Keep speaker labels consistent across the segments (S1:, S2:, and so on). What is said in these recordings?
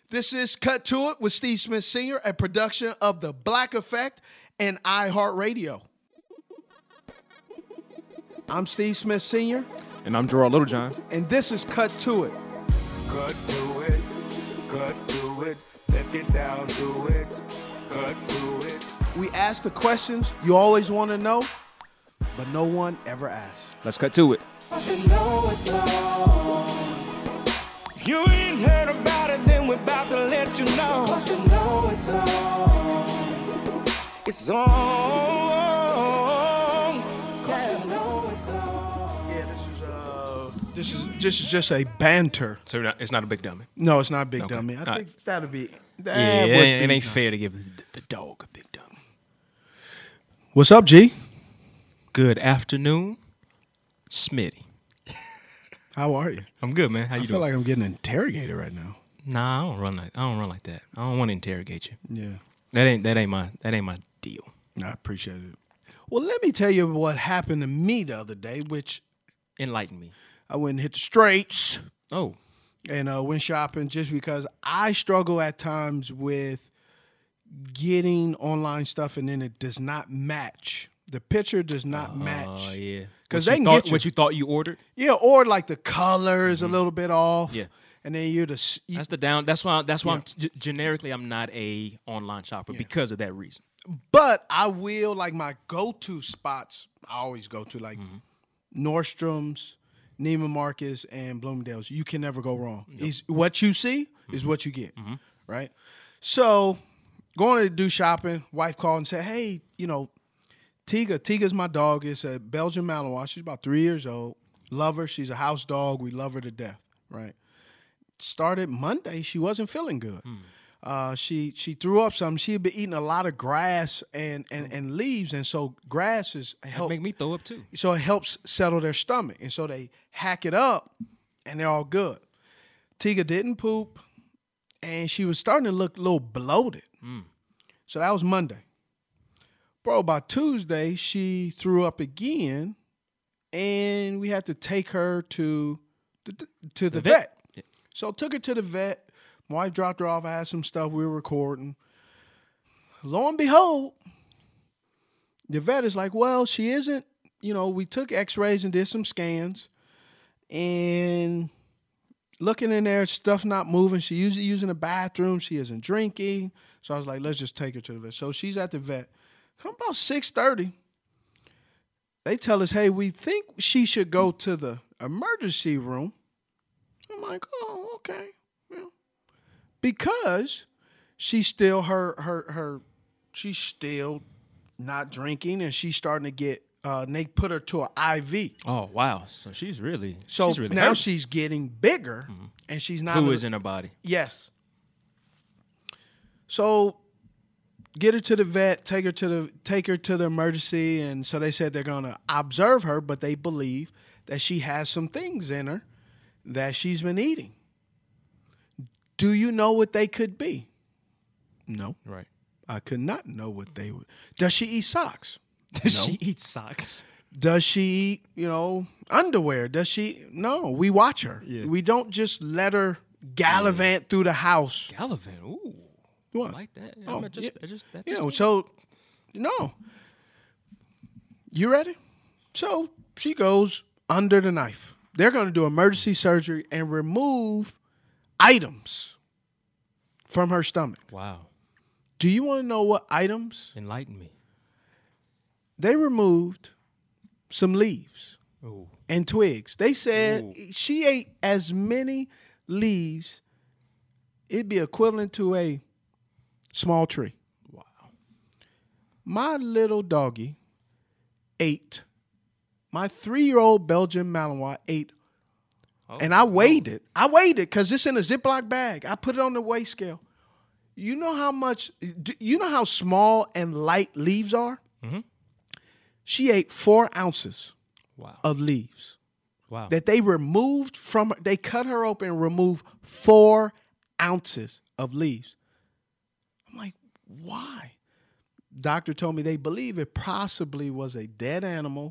S1: This is Cut to It with Steve Smith Sr., a production of The Black Effect and iHeartRadio. I'm Steve Smith Sr.
S2: And I'm Gerard Littlejohn.
S1: And this is Cut to It.
S3: Cut to it, cut to it. Let's get down to it. Cut to it.
S1: We ask the questions you always want to know, but no one ever asks.
S2: Let's cut to it.
S3: You know it's on. If you ain't heard about it, then we're about to let you know. 'Cause you know it's on. It's on. Yeah, you know it's on.
S1: Yeah, this is just a banter.
S2: So it's not a big dummy.
S1: No, it's not a big
S2: Okay.
S1: dummy. I
S2: All
S1: think that'd be.
S2: Yeah,
S1: would
S2: it
S1: be
S2: ain't
S1: dumb.
S2: fair to give the dog a big dummy.
S1: What's up, G?
S2: Good afternoon, Smitty.
S1: How are you?
S2: I'm good, man. How you
S1: I feel
S2: doing?
S1: like I'm getting interrogated right now.
S2: Nah, I don't run like that. I don't want to interrogate you.
S1: Yeah.
S2: That ain't my deal.
S1: I appreciate it. Well, let me tell you what happened to me the other day, which
S2: Enlighten me.
S1: I went and hit the streets
S2: Oh,
S1: and went shopping just because I struggle at times with getting online stuff and then it does not match. The picture does not match.
S2: oh yeah.
S1: 'Cause
S2: What
S1: they
S2: you
S1: can
S2: thought-
S1: get you.
S2: what you thought you ordered.
S1: Yeah, or like the color is a little bit off.
S2: Yeah.
S1: And then you
S2: That's the down. That's why.
S1: Yeah.
S2: I'm generically I'm not a online shopper because of that reason.
S1: but I will like my go-to spots. I always go to like Nordstrom's, Neiman Marcus, and Bloomingdale's. You can never go wrong. Is what you see is what you get, right? So going to do shopping, wife called and said, "Hey, Tiga's my dog. It's a Belgian Malinois. She's about 3 years old. Love her. She's a house dog. We love her to death, right?" Started Monday. She wasn't feeling good. She threw up something. She had been eating a lot of grass and leaves, and so grass is help.
S2: Make me throw up too.
S1: So it helps settle their stomach, and so they hack it up, and they're all good. Tiga didn't poop, and she was starting to look a little bloated. So that was Monday. Bro, by Tuesday, she threw up again, and we had to take her to the vet.
S2: Yeah.
S1: So took her to the vet. My wife dropped her off. I had some stuff we were recording. Lo and behold, the vet is like, well, she isn't, we took x-rays and did some scans. And looking in there, stuff not moving. She usually using the bathroom. She isn't drinking. So I was like, let's just take her to the vet. So she's at the vet. Come about 6:30. They tell us, hey, we think she should go to the emergency room. I'm like, oh, okay. Well, because she's still she's still not drinking, and she's starting to get. They put her to an IV.
S2: Oh wow! So she's really
S1: So
S2: she's really
S1: now
S2: hurting.
S1: she's getting bigger, and she's not.
S2: Fluids in her body.
S1: Yes. So get her to the vet, take her to the emergency, and so they said they're gonna observe her, but they believe that she has some things in her that she's been eating. Do you know what they could be? No.
S2: Right.
S1: I could not know what they would. Does she eat socks?
S2: Does
S1: No.
S2: she eat socks?
S1: Does she eat, underwear? Does she? No, we watch her.
S2: Yeah.
S1: We don't just let her gallivant through the house.
S2: Gallivant. Ooh.
S1: What?
S2: I like that.
S1: Oh,
S2: I just, that
S1: You
S2: just-
S1: know, so, no. You ready? So she goes under the knife. They're going to do emergency surgery and remove items from her stomach.
S2: Wow.
S1: Do you want to know what items?
S2: Enlighten me.
S1: They removed some leaves
S2: Ooh.
S1: and twigs. They said
S2: Ooh.
S1: she ate as many leaves, it'd be equivalent to a small tree.
S2: Wow.
S1: My little doggy ate. My 3-year-old Belgian Malinois ate, and I weighed it. I weighed it because it's in a Ziploc bag. I put it on the weigh scale. You know how much? You know how small and light leaves are?
S2: Mhm.
S1: She ate 4 ounces
S2: Wow.
S1: of leaves
S2: Wow.
S1: that they removed from her. They cut her open and removed 4 ounces of leaves. I'm like, why? Doctor told me they believe it possibly was a dead animal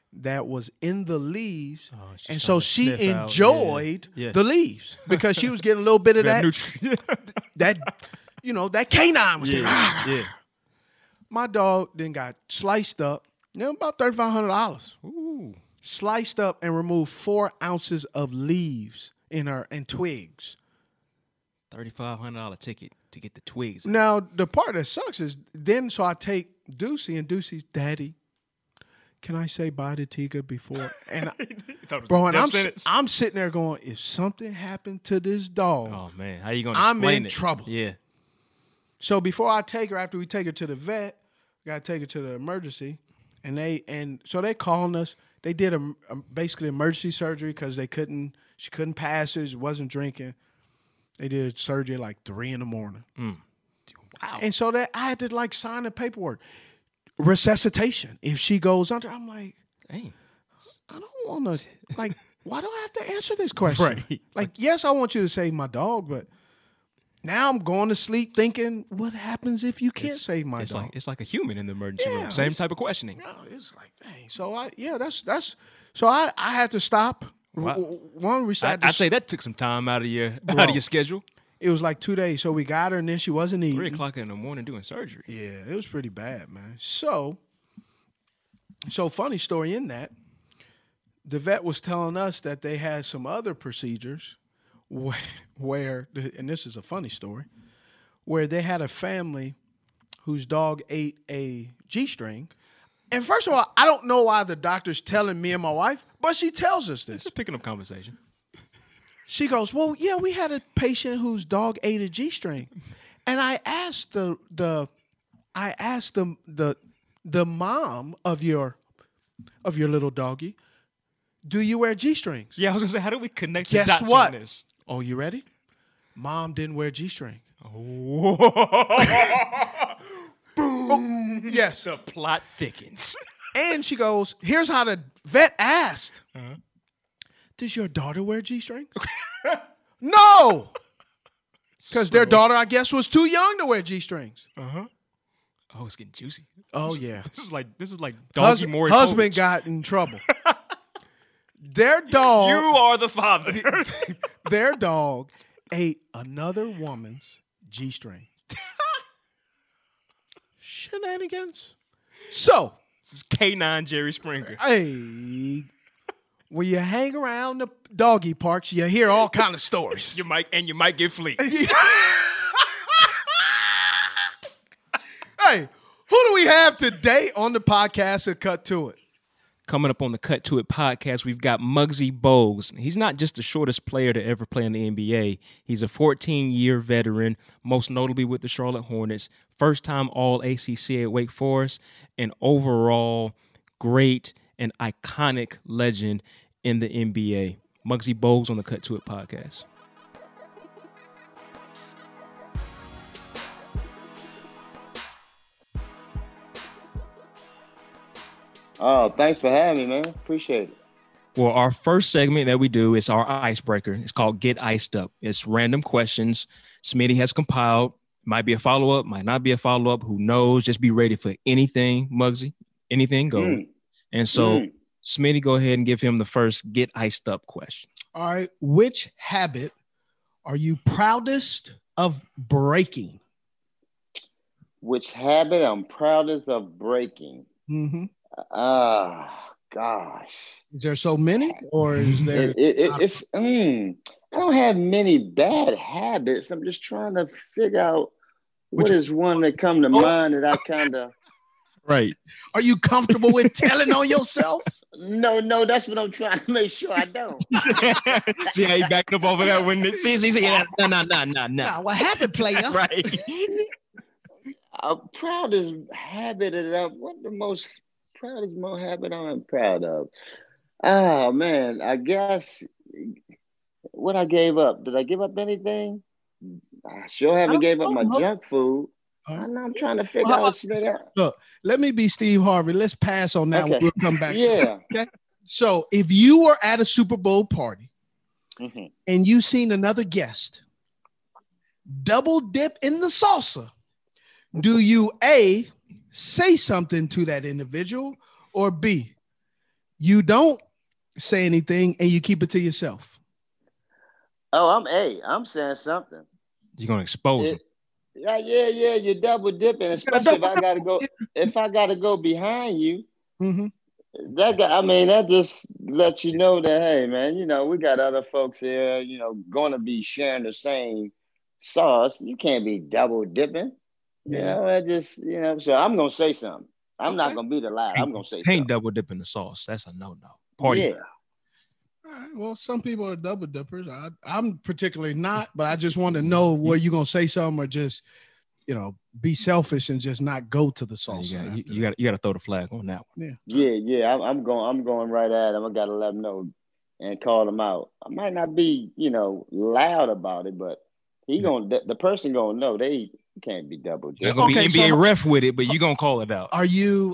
S1: that was in the leaves,
S2: she's
S1: and
S2: trying
S1: so
S2: to
S1: she
S2: sniff out.
S1: enjoyed
S2: Yeah.
S1: the leaves because she was getting a little bit of that
S2: nutrient.
S1: that that canine was getting.
S2: yeah.
S1: My dog then got sliced up, about $3,500.
S2: Ooh.
S1: Sliced up and removed 4 ounces of leaves in her and twigs.
S2: $3,500 ticket to get the twigs.
S1: Now, the part that sucks is so I take Deucey, and Deucey's, Daddy, can I say bye to Tika before? And bro, and I'm sitting there going, if something happened to this dog,
S2: oh man, how you gonna?
S1: I'm
S2: explain
S1: in
S2: it?
S1: trouble.
S2: Yeah.
S1: So before I take her, after we take her to the vet, we gotta take her to the emergency, and so they calling us. They did basically emergency surgery because she couldn't pass it, wasn't drinking. They did surgery at like 3 a.m.
S2: Wow.
S1: And so that I had to sign the paperwork. Resuscitation. If she goes under, I'm like,
S2: Dang.
S1: I don't want to, why do I have to answer this question?
S2: Right.
S1: Yes, I want you to save my dog, but now I'm going to sleep thinking, what happens if you can't save my dog?
S2: It's like a human in the emergency room. Same type of questioning.
S1: No, it's like, dang. So I had to stop.
S2: Wow.
S1: One, we started.
S2: I'd say that took some time out of your schedule.
S1: It was like 2 days. So we got her, and then she wasn't eating.
S2: 3 o'clock in the morning doing surgery.
S1: Yeah, it was pretty bad, man. So funny story in that, the vet was telling us that they had some other procedures where, and this is a funny story, where they had a family whose dog ate a G-string. And first of all, I don't know why the doctor's telling me and my wife, but she tells us this.
S2: Just picking up conversation.
S1: She goes, well, yeah, we had a patient whose dog ate a G-string. And I asked the mom of your little doggy, do you wear G-strings?
S2: Yeah, I was gonna say, how do we connect
S1: Guess
S2: the dots
S1: what?
S2: on this?
S1: Oh, you ready? Mom didn't wear G-string.
S2: Boom.
S1: Yes.
S2: The plot thickens.
S1: And she goes, here's how the vet asked. Does your daughter wear G-strings? No. Because their daughter, I guess, was too young to wear G-strings.
S2: Oh, it's getting juicy.
S1: Oh, yeah.
S2: This is like doggy Maury
S1: husband
S2: Povich.
S1: got in trouble. Their dog.
S2: You are the father.
S1: Their dog ate another woman's G-string. Shenanigans. So.
S2: This is K9 Jerry Springer.
S1: Hey. When you hang around the doggy parks, you hear all kind of stories.
S2: You might get fleas.
S1: Hey, who do we have today on the podcast at Cut To It?
S2: Coming up on the Cut To It podcast, we've got Muggsy Bogues. He's not just the shortest player to ever play in the NBA. He's a 14-year veteran, most notably with the Charlotte Hornets, first-time All-ACC at Wake Forest, and overall great and iconic legend in the NBA. Muggsy Bogues on the Cut To It podcast.
S4: Oh, thanks for having me, man. Appreciate it.
S2: Well, our first segment that we do is our icebreaker. It's called Get Iced Up. It's random questions Smitty has compiled. Might be a follow-up, might not be a follow-up. Who knows? Just be ready for anything, Muggsy. Anything goes. And so, Smitty, go ahead and give him the first Get Iced Up question.
S1: All right. Which habit are you proudest of breaking?
S4: Which habit I'm proudest of breaking?
S1: Mm-hmm.
S4: Gosh.
S1: Is there so many, or is there?
S4: I don't have many bad habits. I'm just trying to figure out what is one that come to mind that I kind of.
S2: Right.
S1: Are you comfortable with telling on yourself?
S4: No, that's what I'm trying to make sure I don't.
S2: See how he backed up over that when no.
S1: Nah, what happened, player?
S2: Right.
S4: Proudest habit of what the most proudest habit I'm proud of. Oh man, I guess what I gave up. Did I give up anything? I sure haven't gave up my junk food. I'm trying to figure out.
S1: Look, let me be Steve Harvey. Let's pass on that.
S4: Okay.
S1: We'll come back.
S4: Yeah.
S1: Okay. So if you were at a Super Bowl party and you seen another guest double dip in the salsa, do you A, say something to that individual, or B, you don't say anything and you keep it to yourself.
S4: Oh, I'm saying something.
S2: You're gonna expose them.
S4: Yeah. You're double dipping, especially if I gotta go behind you.
S1: Mm-hmm.
S4: That just lets you know that, hey, man, we got other folks here, going to be sharing the same sauce. You can't be double dipping. So I'm gonna say something. I'm not gonna be the lie. I'm gonna say something.
S2: Ain't double dipping the sauce. That's a no. Party.
S4: Yeah.
S1: All right. Well, some people are double dippers. I'm particularly not, but I just want to know where you gonna say something or just, be selfish and just not go to the sauce.
S2: You got to throw the flag on that one.
S4: Yeah. I'm going right at him. I got to let him know and call him out. I might not be, loud about it, but the person gonna know they can't be double dipping.
S2: There's gonna be NBA ref with it, but you gonna call it out.
S1: Are you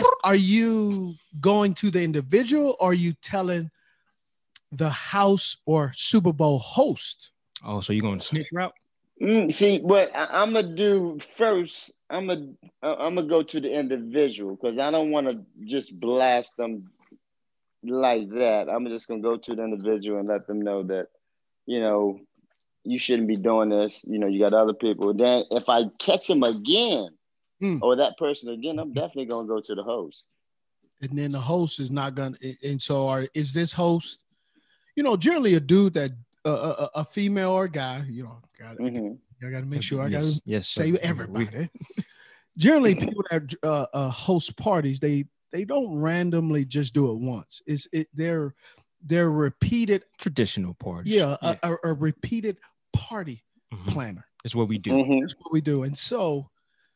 S1: going to the individual, or are you telling the house or Super Bowl host?
S2: Oh, so you're going to snitch route?
S4: See, what I'm gonna do first, I'm gonna go to the individual because I don't want to just blast them like that. I'm just gonna go to the individual and let them know that, you shouldn't be doing this. You got other people. Then if I catch him again or that person again, I'm definitely gonna go to the host.
S1: And then the host is not gonna. And so, is this host? Generally a dude that a female or a guy. I got to make sure. I got to say everybody. Generally, people that host parties, they don't randomly just do it once. They're repeated
S2: traditional parties.
S1: Yeah, a repeated party planner.
S2: That's what we do.
S1: That's what we do. And so,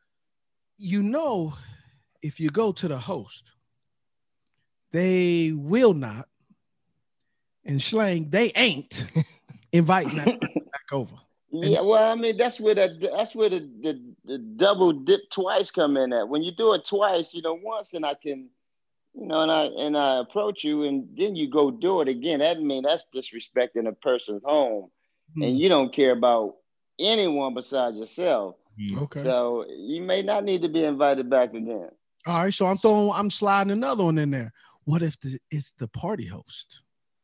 S1: if you go to the host, they will not, in slang, they ain't inviting that back over.
S4: Yeah, well, that's where the double dip twice come in at. When you do it twice, once and I can, and I approach you and then you go do it again. That's disrespecting a person's home, and you don't care about anyone besides yourself.
S1: Okay.
S4: So you may not need to be invited back again.
S1: All right. So I'm sliding another one in there. What if it's the party host?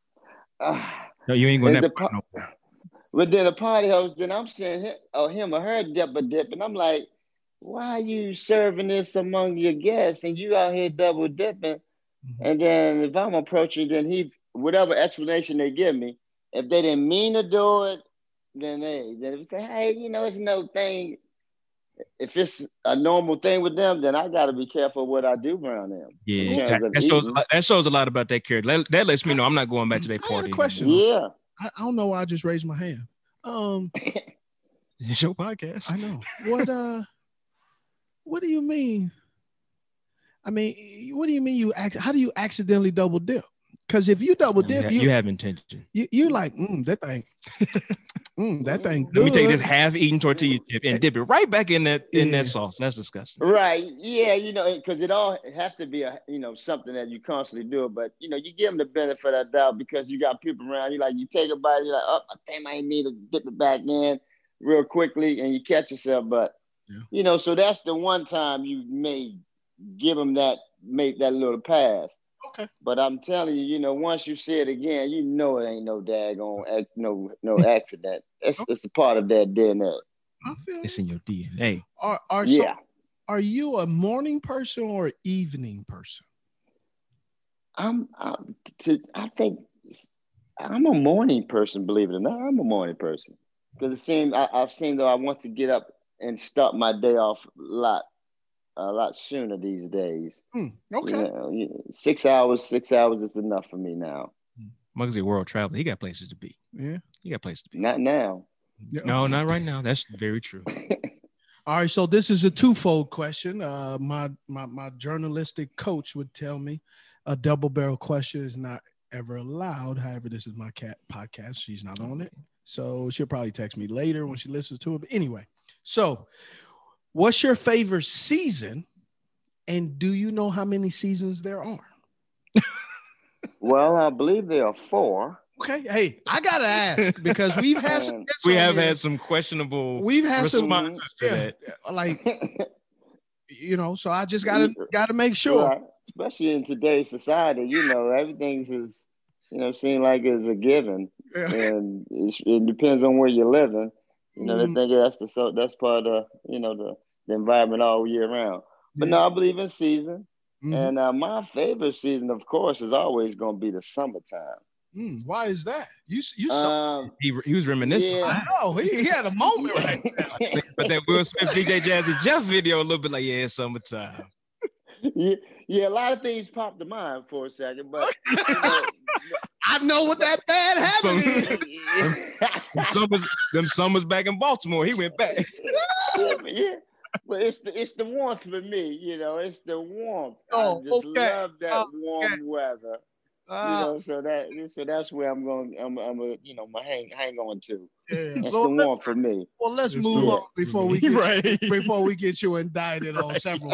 S2: No, you ain't going to.
S4: But then the party host, then I'm saying him or her double dip, and I'm like, why are you serving this among your guests and you out here double dipping? And then if I'm approaching, then whatever explanation they give me, if they didn't mean to do it, then they say, hey, it's no thing. If it's a normal thing with them, then I got to be careful what I do around them.
S2: Yeah, that shows a lot about that character. That lets me know I'm not going back to their party.
S1: I had a question.
S4: Yeah.
S1: I don't know why I just raised my hand.
S2: It's your podcast.
S1: I know. What do you mean? What do you mean how do you accidentally double dip? Because if you double dip,
S2: you have intention.
S1: You like that thing. That thing.
S2: Let me take this half-eaten tortilla chip and dip it right back in that sauce. That's disgusting.
S4: Right? Yeah, because it all has to be something that you constantly do. But you give them the benefit of the doubt because you got people around. You take a bite, you're like, oh, damn, I ain't mean to dip it back in real quickly, and you catch yourself. But so that's the one time you may give them make that little pass.
S1: Okay.
S4: But I'm telling you, once you see it again, it ain't no daggone no accident. It's a part of that DNA.
S1: I feel
S2: it's in your DNA.
S1: Are you a morning person or an evening person?
S4: I think I'm a morning person. Believe it or not, I'm a morning person because I've seen though I want to get up and start my day off a lot sooner these days.
S1: Okay.
S4: 6 hours is enough for me now.
S2: Muggsy, world traveler, he got places to be.
S1: Yeah,
S2: he got places to be.
S4: Not now.
S2: No, not right now. That's very true.
S1: All right, so this is a twofold question. My journalistic coach would tell me a double barrel question is not ever allowed. However, this is my podcast. She's not on it, so she'll probably text me later when she listens to it. But anyway, so. What's your favorite season, and do you know how many seasons there are?
S4: Well, I believe there are 4.
S1: Okay, hey, I gotta ask because we've had some.
S2: Had some questionable.
S1: We've had
S2: responses
S1: to that, like so I just gotta make sure.
S4: Right. especially in today's society, everything's is, seem like it's a given, and it depends on where you're living. They think that's part of the environment all year round. But no, I believe in season, and my favorite season, of course, is always going to be the summertime.
S1: Why is that? You
S2: he was reminiscing.
S4: Yeah.
S1: Oh, he had a moment right now.
S2: But that Will Smith, DJ Jazzy Jeff video, a little bit like, yeah, summertime.
S4: Yeah, a lot of things popped to mind for a second, but
S1: I know what that bad habit is.
S4: Them
S2: summers back in Baltimore, he went back.
S4: yeah. But it's the warmth for me, it's the warmth.
S1: Oh,
S4: I just love that warm weather. So that's where I'm going. I'm hang on to.
S1: Yeah.
S4: That's the warmth for me.
S1: Well, let's move on before we get you indicted on several.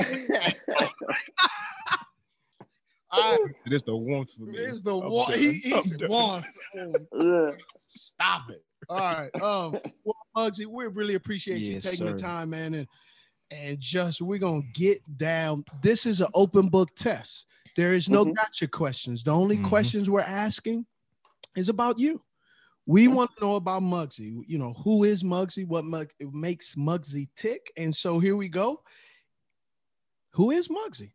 S2: It is the warmth for me.
S1: It is the warmth. He's warmth. Stop it. All right. Well, Muggsy, we really appreciate you taking the time, man, and just we're gonna get down. This is an open book test. There is no gotcha questions. The only questions we're asking is about you. We want to know about Muggsy. Who is Muggsy? What makes Muggsy tick? And so here we go. Who is Muggsy?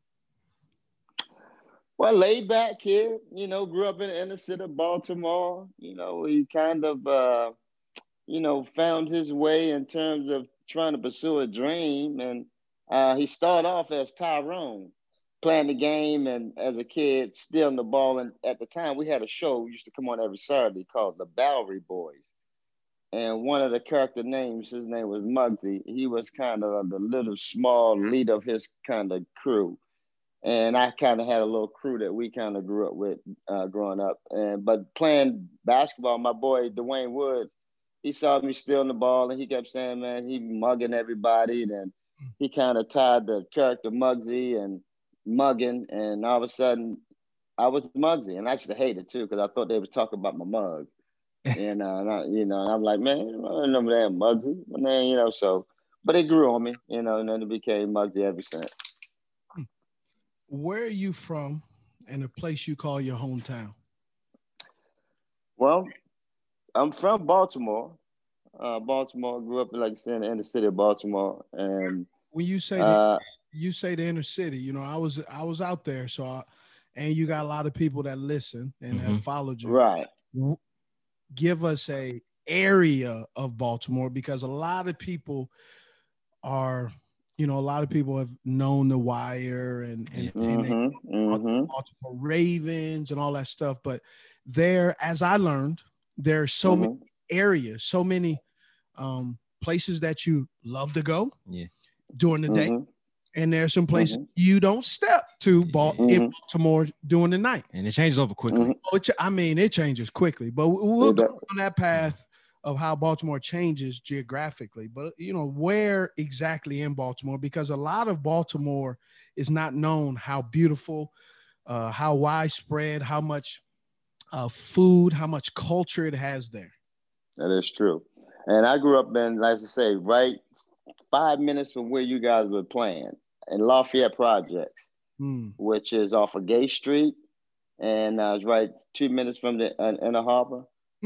S4: Well, laid back kid, grew up in the inner city of Baltimore. He kind of, found his way in terms of trying to pursue a dream. And he started off as Tyrone, playing the game, and as a kid, stealing the ball. And at the time, we had a show used to come on every Saturday called The Bowery Boys. And one of the character names, his name was Muggsy. He was kind of the little small leader of his kind of crew. And I kind of had a little crew that we kind of grew up with growing up. But playing basketball, my boy, Dwayne Woods, he saw me stealing the ball, and he kept saying, man, he mugging everybody. And he kind of tied the character Muggsy and mugging, and all of a sudden I was Muggsy, and I actually hated it too because I thought they was talking about my mug, and and I'm like, man, I don't remember that Muggsy, man, so, but it grew on me, and then it became Muggsy ever since.
S1: Where are you from, and a place you call your hometown?
S4: Well, I'm from Baltimore. Grew up, like I said, in the city of Baltimore, and
S1: when you say the inner city, I was out there, so and you got a lot of people that listen and have followed you.
S4: Right.
S1: Give us a area of Baltimore, because a lot of people have known The Wire and Baltimore Ravens and all that stuff, but as I learned, there are so many areas, so many places that you love to go. Yeah. During the day, and there's some places you don't step to in Baltimore during the night,
S2: and it changes over quickly.
S1: It changes quickly, but we'll go on that path of how Baltimore changes geographically. But where exactly in Baltimore? Because a lot of Baltimore is not known how beautiful, how widespread, how much food, how much culture it has there.
S4: That is true, and I grew up in, like I say, right 5 minutes from where you guys were playing in Lafayette Projects, which is off of Gay Street, and it's right 2 minutes from the Inner Harbor.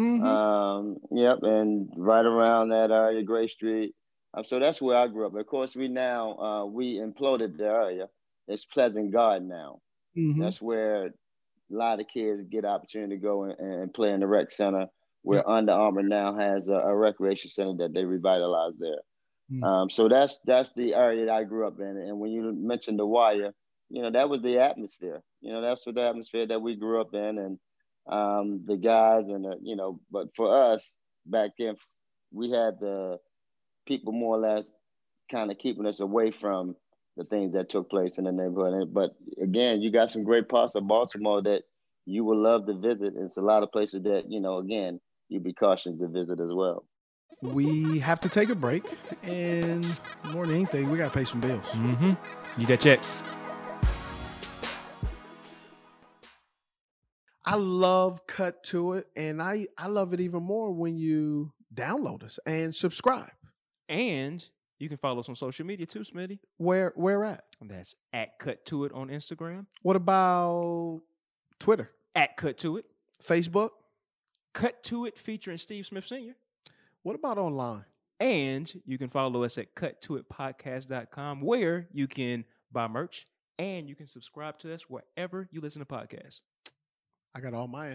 S4: And right around that area, Gray Street. So that's where I grew up. Of course, we imploded the area. It's Pleasant Garden now. That's where a lot of kids get opportunity to go and play in the rec center, where Under Armour now has a recreation center that they revitalized there. So that's the area that I grew up in. And when you mentioned The Wire, that was the atmosphere. That's what the atmosphere that we grew up in, and the guys and but for us back then, we had the people more or less kind of keeping us away from the things that took place in the neighborhood. But again, you got some great parts of Baltimore that you would love to visit. It's a lot of places that, again, you'd be cautious to visit as well.
S1: We have to take a break, and more than anything, we got to pay some bills.
S2: Need that check.
S1: I love Cut to It, and I love it even more when you download us and subscribe.
S2: And You can follow us on social media too, Smitty.
S1: Where at?
S2: That's at Cut To It on Instagram.
S1: What about Twitter?
S2: At Cut To It.
S1: Facebook?
S2: Cut To It featuring Steve Smith Sr.
S1: What about online?
S2: And you can follow us at cuttoitpodcast.com, where you can buy merch and you can subscribe to us wherever you listen to podcasts.
S1: I got all my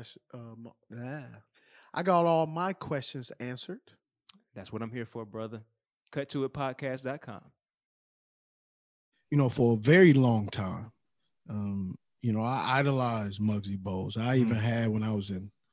S1: I got all my questions answered.
S2: That's what I'm here for, brother. Cuttoitpodcast.com.
S1: You know, for a very long time, you know, I idolized Muggsy Bogues. I even had when I was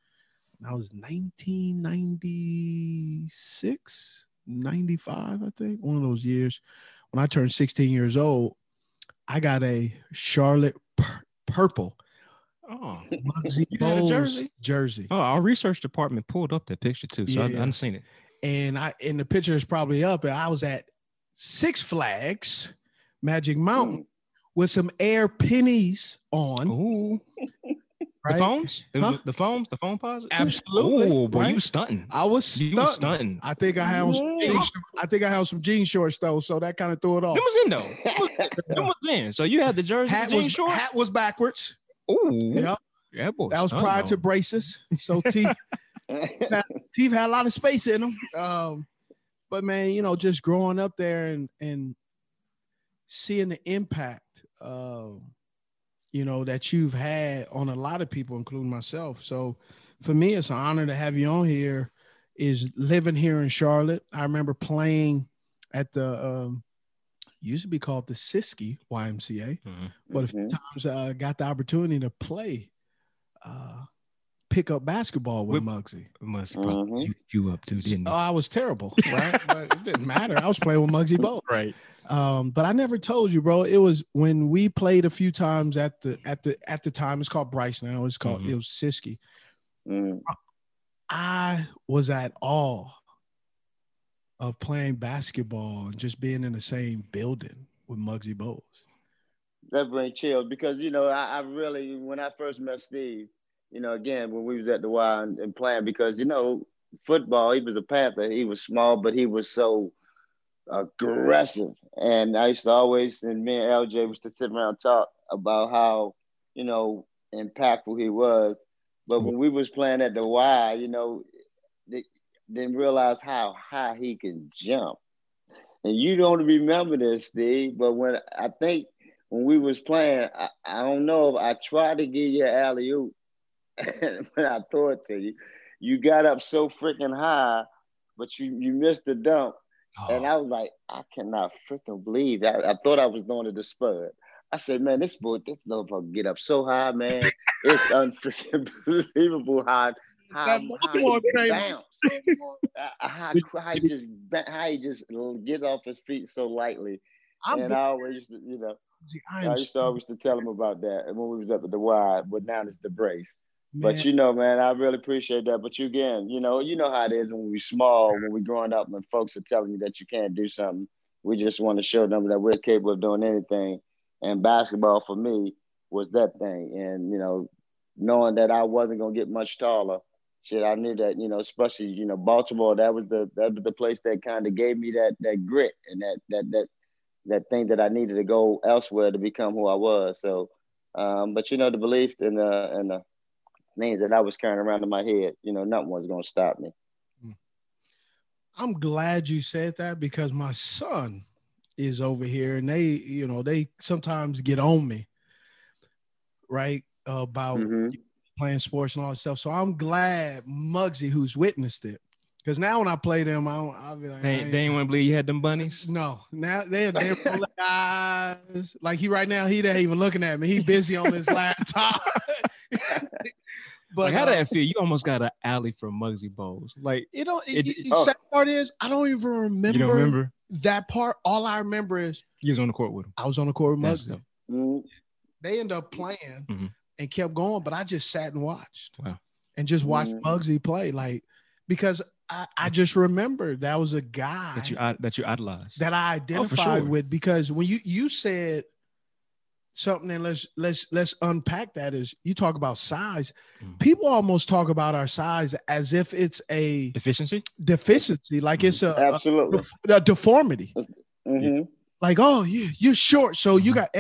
S1: 1996, 95, I think, one of those years. When I turned 16 years old, I got a Charlotte purple Muggsy Bogues jersey.
S2: Oh, our research department pulled up that picture too, so I hadn't seen it.
S1: And the picture is probably up. And I was at Six Flags, Magic Mountain, with some Air pennies on.
S2: Ooh.
S1: Right?
S2: The phones?
S1: Huh?
S2: The phone pause?
S1: Absolutely.
S2: Oh, boy,
S1: right?
S2: you was stunting.
S1: I was stunting. I think I had some jean shorts though, so that kind of threw it off.
S2: Them was in though. Them was in. So you had the jersey, jean shorts?
S1: Hat was backwards.
S2: Ooh.
S1: Yep.
S2: Yeah, boy.
S1: That was prior to braces. So teeth had a lot of space in them. But man, you know, just growing up there and seeing the impact you know, that you've had on a lot of people, including myself. So for me, it's an honor to have you on here. Is living here in Charlotte. I remember playing at the used to be called the Siskey YMCA, but a few times I got the opportunity to play pick up basketball with Muggsy.
S2: Must probably you up too, didn't
S1: it? Oh, I was terrible, right? But it didn't matter. I was playing with Muggsy Bogues.
S2: Right.
S1: But I never told you, bro. It was when we played a few times at the time. It's called Bryce now. It's called it was Siskey. I was at awe of playing basketball and just being in the same building with Muggsy Bogues.
S4: That brings chills because, you know, I really, when I first met Steve, you know, again, when we was at the Y and playing, because, you know, football, he was a Panther. He was small, but he was so aggressive. And I used to always, and me and LJ used to sit around and talk about how, you know, impactful he was. But when we was playing at the Y, you know, they didn't realize how high he can jump. And you don't remember this, Steve, but when we was playing, I don't know if I tried to give you an alley-oop when I threw it to you. You got up so freaking high, but you missed the dunk. Oh. And I was like, I cannot freaking believe that. I thought I was doing it to spud. I said, man, this motherfucker get up so high, man. It's unfreaking believable how he bounce. How he just get off his feet so lightly. I always used to, you know, I used to always tell him about that. And when we was up at the Y, but now it's the Brace. Man. But you know, man, I really appreciate that. But you again, you know how it is when we're small, when we're growing up, when folks are telling you that you can't do something. We just want to show them that we're capable of doing anything. And basketball for me was that thing. And, you know, knowing that I wasn't gonna get much taller, shit, I knew that, you know, especially, you know, Baltimore, that was the place that kind of gave me that grit and that thing that I needed to go elsewhere to become who I was. So, but you know, the belief and the things that I was carrying around in my head, you know, nothing was going to stop me.
S1: I'm glad you said that because my son is over here and they sometimes get on me, right, about playing sports and all that stuff. So I'm glad Muggsy, who's witnessed it, because now when I play them, I'll be like,
S2: they ain't want to believe you had them bunnies.
S1: No, now they're eyes. Like he ain't even looking at me. He busy on his laptop.
S2: But like, how did that feel? You almost got an alley from Muggsy Bogues. Like,
S1: you know, sad part is I don't even remember.
S2: You don't remember
S1: that part? All I remember is
S2: you was on the court with him.
S1: I was on the court with Muggsy. They ended up playing and kept going, but I just sat and watched.
S2: Wow.
S1: And just watched Muggsy play, like, because I just remember that was a guy
S2: that you idolized,
S1: that I identified with, because when you said something, and let's unpack that. Is you talk about size, people almost talk about our size as if it's a
S2: deficiency,
S1: like it's
S4: absolutely
S1: a deformity.
S4: Mm-hmm.
S1: Like, oh, you're short, so you got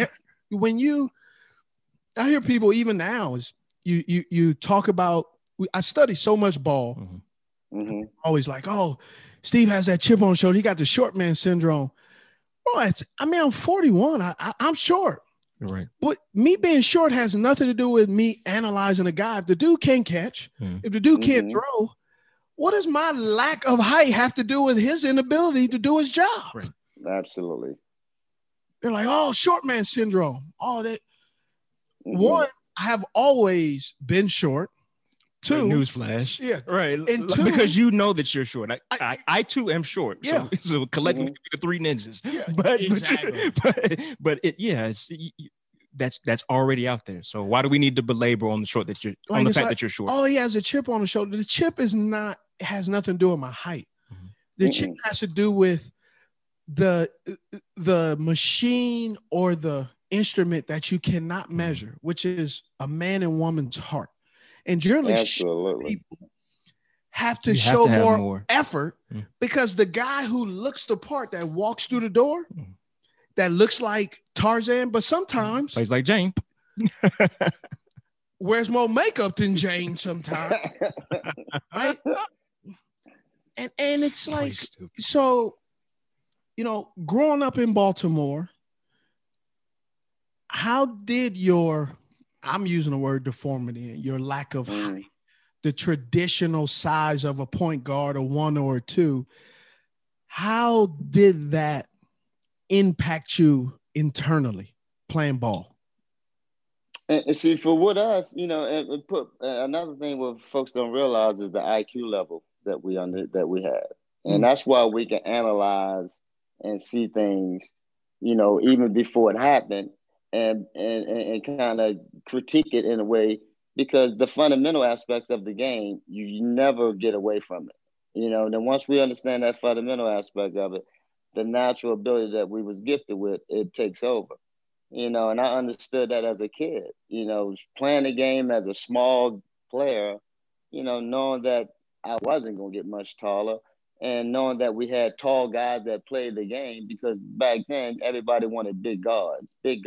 S1: I hear people even now is you talk about. I study so much ball.
S4: Mm-hmm.
S1: Always like, oh, Steve has that chip on his shoulder. He got the short man syndrome. Bro, I'm 41. I'm short.
S2: Right.
S1: But me being short has nothing to do with me analyzing a guy. If the dude can't catch, if the dude can't throw, what does my lack of height have to do with his inability to do his job?
S2: Right.
S4: Absolutely.
S1: They're like, oh, short man syndrome. Oh, that. One, I have always been short. Two,
S2: newsflash.
S1: Yeah.
S2: Right.
S1: And two,
S2: because you know that you're short. I too am short.
S1: Yeah.
S2: So collectively the three ninjas.
S1: Yeah.
S2: But
S1: Exactly.
S2: but that's already out there. So why do we need to belabor on the short that you're on the fact that you're short?
S1: Oh, he has a chip on the shoulder. The chip has nothing to do with my height. The chip has to do with the machine or the instrument that you cannot measure, which is a man and woman's heart. And generally, people have to show more effort because the guy who looks the part, that walks through the door, that looks like Tarzan, but sometimes
S2: plays like Jane,
S1: wears more makeup than Jane sometimes. Right? And it's like, so, growing up in Baltimore, how did I'm using the word deformity, your lack of height, the traditional size of a point guard, a 1 or a 2, how did that impact you internally playing ball?
S4: And see, for with us, and put another thing what folks don't realize is the IQ level that we have, and that's why we can analyze and see things, even before it happened, and kind of critique it in a way, because the fundamental aspects of the game, you never get away from it. Then once we understand that fundamental aspect of it, the natural ability that we was gifted with, it takes over. And I understood that as a kid, playing the game as a small player, knowing that I wasn't going to get much taller, and knowing that we had tall guys that played the game, because back then everybody wanted big guards.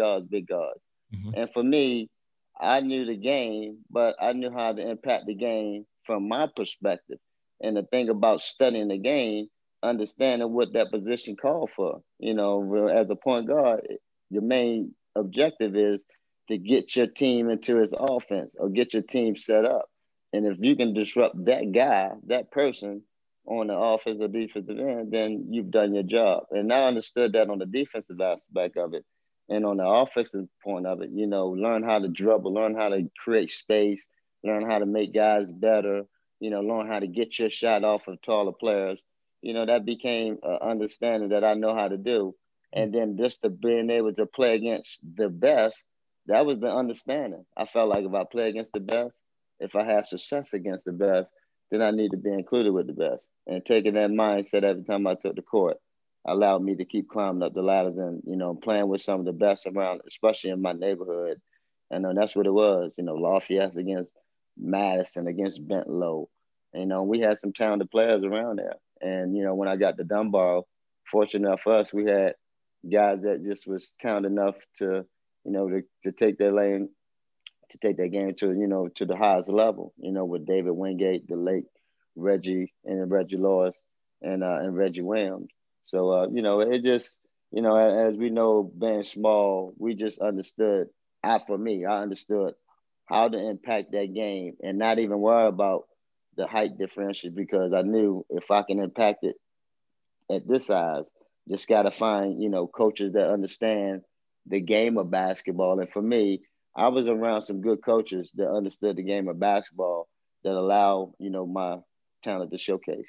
S4: And for me, I knew the game, but I knew how to impact the game from my perspective. And the thing about studying the game, understanding what that position called for, as a point guard, your main objective is to get your team into its offense or get your team set up. And if you can disrupt that guy, that person on the offensive or defensive end, then you've done your job. And I understood that on the defensive aspect of it. And on the offensive point of it, learn how to dribble, learn how to create space, learn how to make guys better, learn how to get your shot off of taller players. That became an understanding that I know how to do. And then just to being able to play against the best, that was the understanding. I felt like if I play against the best, if I have success against the best, then I need to be included with the best. And taking that mindset every time I took the court allowed me to keep climbing up the ladders and, playing with some of the best around, especially in my neighborhood. And that's what it was, Lafayette against Madison, against Bentlow. We had some talented players around there. And, when I got to Dunbar, fortunate enough for us, we had guys that just was talented enough to, to take their lane, to take that game to, to the highest level, with David Wingate, the late Reggie Lewis, and Reggie Williams. So, it just, as we know, being small, we just understood, I understood how to impact that game and not even worry about the height differential, because I knew if I can impact it at this size, just got to find, coaches that understand the game of basketball. And for me, I was around some good coaches that understood the game of basketball that allow, my talent to showcase.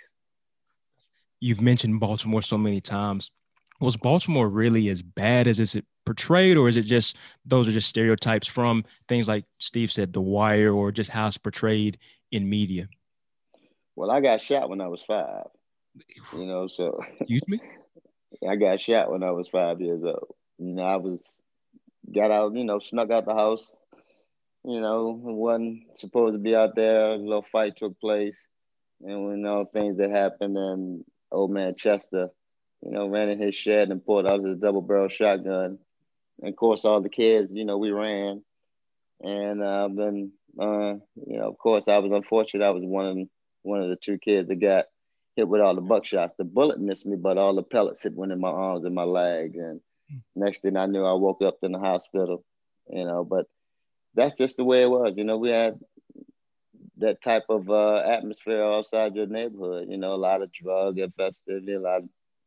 S2: You've mentioned Baltimore so many times. Was Baltimore really as bad as is it portrayed, or is it just those are just stereotypes from things like Steve said, The Wire, or just how it's portrayed in media?
S4: Well, I got shot when I was 5. So
S2: excuse me.
S4: I got shot when I was 5 years old. I was got out, snuck out the house. Wasn't supposed to be out there. A little fight took place, and we know things that happened. And old man Chester, ran in his shed and pulled out his double barrel shotgun. And of course, all the kids, we ran. And then, of course, I was unfortunate. I was one of the two kids that got hit with all the buckshots. The bullet missed me, but all the pellets hit one in my arms and my legs. And next thing I knew, I woke up in the hospital. But that's just the way it was. We had that type of atmosphere outside your neighborhood. A lot of drug infested, a lot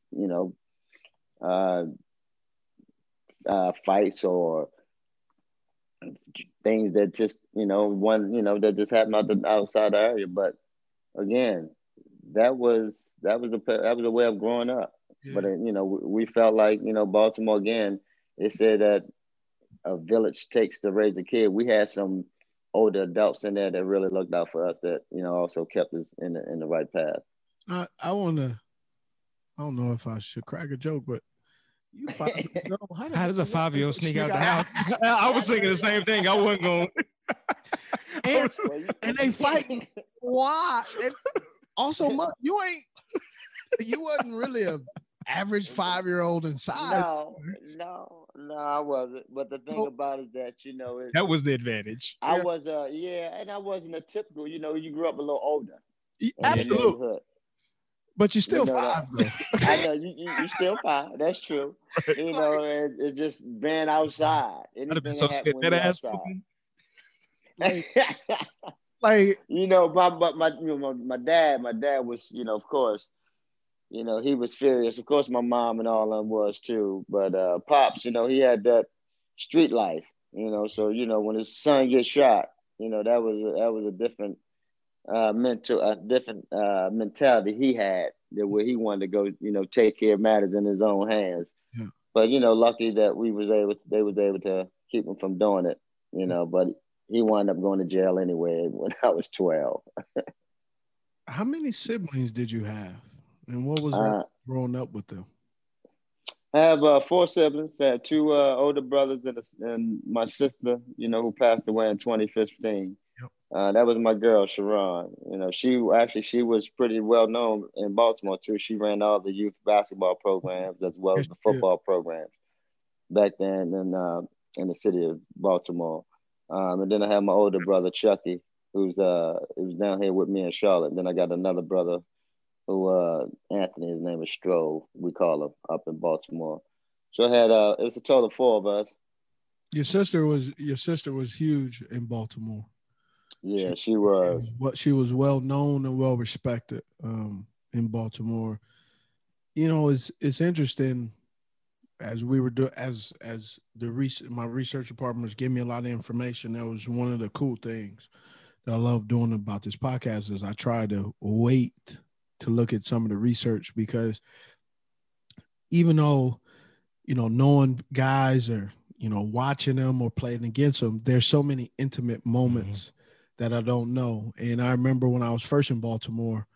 S4: of fights or things that just that just happened outside the area. But again, that was a way of growing up. Yeah. But we felt like Baltimore again. They said that a village takes to raise a kid. We had some older adults in there that really looked out for us. That also kept us in the right path.
S1: I don't know if I should crack a joke, but you 5 years old.
S2: How does a 5-year-old sneak out the house? I was thinking the same thing. I wasn't going.
S1: and they fighting. Why? And also, you wasn't really a average 5-year-old in size.
S4: No, I wasn't. But the thing about it is that
S2: that was the advantage.
S4: I was and I wasn't a typical. You grew up a little older.
S1: Absolutely. But you're still 5, though.
S4: I know you still 5. That's true. It just being outside.
S2: I'd have been so scared that ass.
S1: Like
S4: my dad was of course he was furious. Of course my mom and all of them was too. But Pops, he had that street life. So when his son gets shot, that was a different mentality he had, that where he wanted to go, take care of matters in his own hands. Yeah. But lucky that they was able to keep him from doing it. But he wound up going to jail anyway when I was 12.
S1: How many siblings did you have, and what was that growing up with them?
S4: I have 4 siblings. I had 2 older brothers and my sister, who passed away in 2015. That was my girl, Sharon. She was pretty well known in Baltimore too. She ran all the youth basketball programs as well as the football programs back then in the city of Baltimore. And then I have my older brother, Chucky, who's down here with me in Charlotte. And then I got another brother who Anthony, his name is Stroh, we call him, up in Baltimore. So I had it was a total of 4 of us. Your sister
S1: was huge in Baltimore.
S4: Yeah, she was.
S1: She was well known and well respected in Baltimore. It's interesting as we were doing as my research department was giving me a lot of information. That was one of the cool things that I love doing about this podcast is I try to wait to look at some of the research, because even though knowing guys or watching them or playing against them, there's so many intimate moments that I don't know. And I remember when I was first in Baltimore,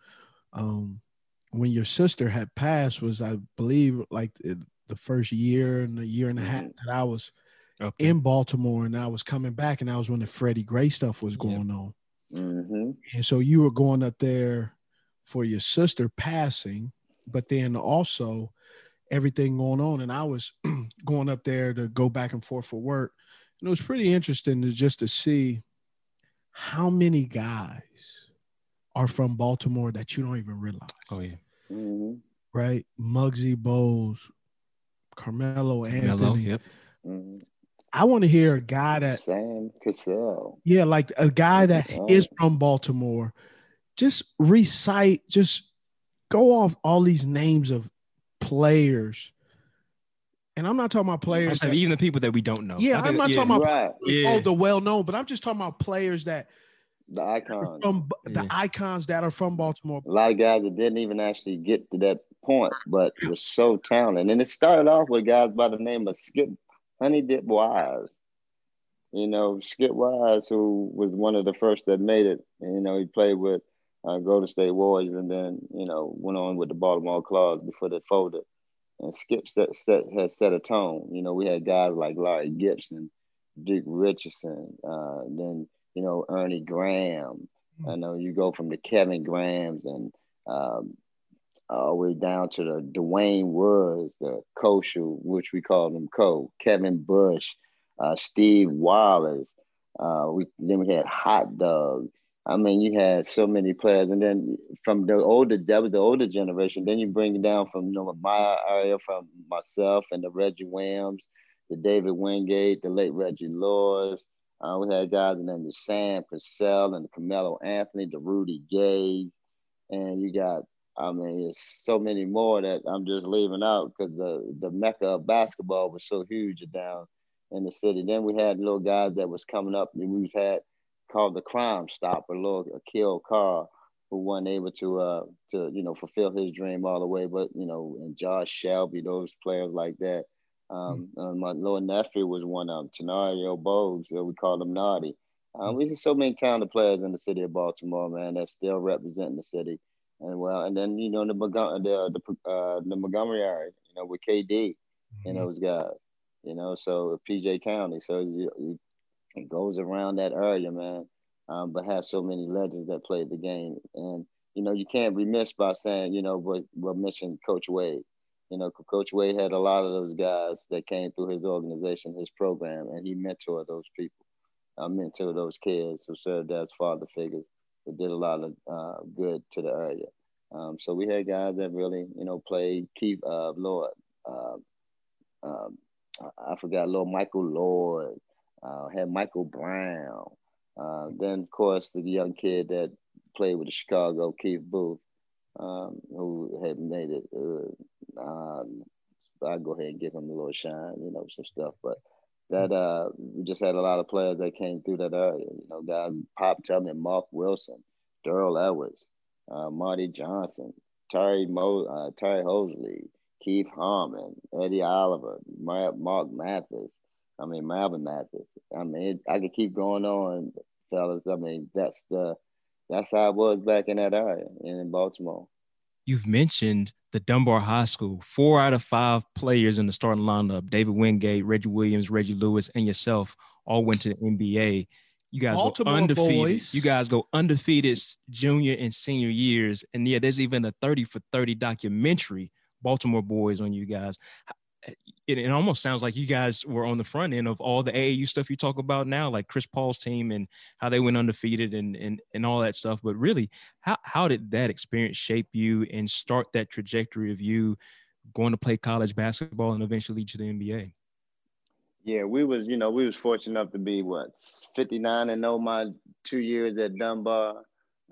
S1: when your sister had passed was, I believe, like the first year and a year and a half that I was in Baltimore, and I was coming back, and that was when the Freddie Gray stuff was going on.
S4: Mm-hmm.
S1: And so you were going up there for your sister passing, but then also everything going on. And I was going up there to go back and forth for work. And it was pretty interesting to see how many guys are from Baltimore that you don't even realize.
S2: Oh, yeah.
S4: Mm-hmm.
S1: Right? Muggsy Bogues, Carmelo Anthony.
S2: Yep.
S4: Mm-hmm.
S1: I want to hear a guy that
S4: Sam Cassell.
S1: Yeah, like a guy that is from Baltimore. Just go off all these names of players. And I'm not talking about players
S2: even the people that we don't know.
S1: Yeah, I'm not talking about the well-known, but I'm just talking about players that
S4: the icons.
S1: The icons that are from Baltimore.
S4: A lot of guys that didn't even actually get to that point, but were so talented. And it started off with guys by the name of Skip Honey Dip Wise. Skip Wise, who was one of the first that made it. And, he played with Golden State Warriors, and then, went on with the Baltimore Claws before they folded. and Skip had set a tone. You know, we had guys like Larry Gibson, Duke Richardson, then Ernie Graham. I know you go from the Kevin Grahams and all the way down to the Dwayne Woods, the Koshu, which we called him Kevin Bush, Steve Wallace. Then we had Hot Dog. I mean, you had so many players, and then from that was the older generation. Then you bring it down from my area, from myself and the Reggie Williams, the David Wingate, the late Reggie Laws. We had guys, and then the Sam Cassell and the Carmelo Anthony, the Rudy Gay, and you got. I mean, it's so many more that I'm just leaving out because the mecca of basketball was so huge down in the city. Then we had little guys that was coming up, and we had called the Crime Stopper, little Akil Carr, who wasn't able to fulfill his dream all the way, but and Josh Shelby, those players like that. My little nephew was one of them, Tenario Bowes, we called him Naughty. We have so many talented players in the city of Baltimore, man, that still representing the city. And then the Montgomery area, with KD and those guys, so PJ County, so it goes around that area, man. But have so many legends that played the game, and you can't be missed by saying, but mention Coach Wade. Coach Wade had a lot of those guys that came through his organization, his program, and he mentored those people, mentored those kids who served as father figures. It did a lot of good to the area. So we had guys that really, played. Keith Lord, I forgot Lord Michael Lord, had Michael Brown. Then of course the young kid that played with the Chicago, Keith Booth, who had made it. I'll go ahead and give him a little shine, some stuff, but. That we just had a lot of players that came through that area. Guys Pop Tubman, Mark Wilson, Darrell Edwards, Marty Johnson, Terry Hosley, Keith Harmon, Eddie Oliver, Mark Mathis. Marvin Mathis. I could keep going on, fellas. That's how it was back in that area in Baltimore.
S2: You've mentioned the Dunbar High School. 4 out of 5 players in the starting lineup, David Wingate, Reggie Williams, Reggie Lewis, and yourself, all went to the NBA. You guys
S1: Baltimore
S2: go undefeated.
S1: boys.
S2: You guys go undefeated junior and senior years. And yeah, there's even a 30 for 30 documentary, Baltimore Boys, on you guys. It almost sounds like you guys were on the front end of all the AAU stuff you talk about now, like Chris Paul's team and how they went undefeated and all that stuff. But really, how did that experience shape you and start that trajectory of you going to play college basketball and eventually to the NBA?
S4: Yeah, we was fortunate enough to be 59-0 my 2 years at Dunbar.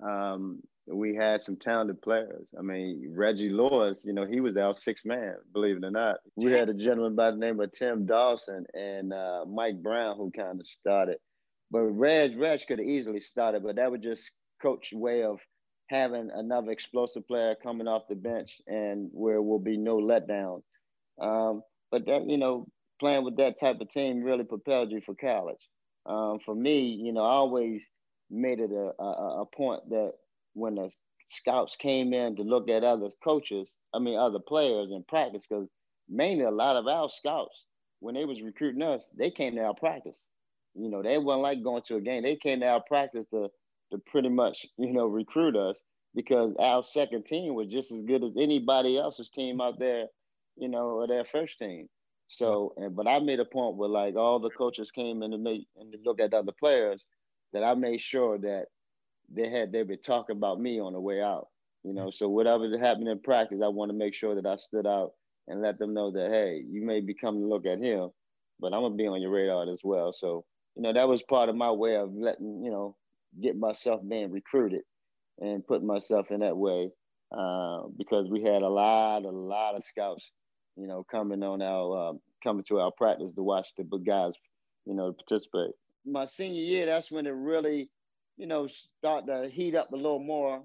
S4: We had some talented players. Reggie Lewis, he was our sixth man, believe it or not. We had a gentleman by the name of Tim Dawson and Mike Brown who kind of started. But Reg could have easily started, but that was just Coach's way of having another explosive player coming off the bench and where will be no letdowns. But that, playing with that type of team really propelled you for college. For me, I always made it a point that when the scouts came in to look at other players in practice, because mainly a lot of our scouts, when they was recruiting us, they came to our practice. They wasn't like going to a game. They came to our practice to pretty much, recruit us, because our second team was just as good as anybody else's team out there, or their first team. So, but I made a point where like all the coaches came in to look at other players, that I made sure that they were talking about me on the way out. So whatever happened in practice, I want to make sure that I stood out and let them know that, hey, you may be coming to look at him, but I'm gonna be on your radar as well. So, that was part of my way of letting, get myself being recruited and putting myself in that way, because we had a lot of scouts, coming to our practice to watch the big guys, participate. My senior year, that's when it really, start to heat up a little more.